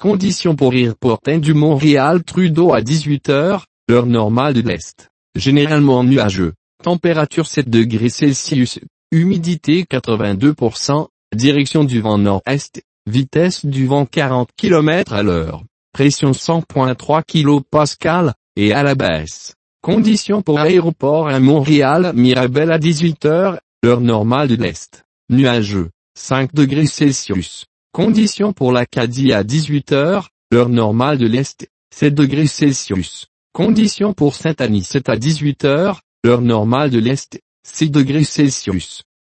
Conditions pour Aéroport du Montréal-Trudeau à 18h, heure normale de l'Est. Généralement nuageux. Température 7 degrés Celsius. Humidité 82%. Direction du vent nord-est. Vitesse du vent 40 km à l'heure. Pression 100.3 kPa, et à la baisse. Conditions pour Aéroport à Montréal-Mirabel à 18h, heure normale de l'Est. Nuageux. 5 degrés Celsius. Conditions pour l'Acadie à 18h, heure normale de l'Est. 7 degrés Celsius. Conditions pour Saint-Anicet à 18h, heure normale de l'Est. 6 degrés Celsius.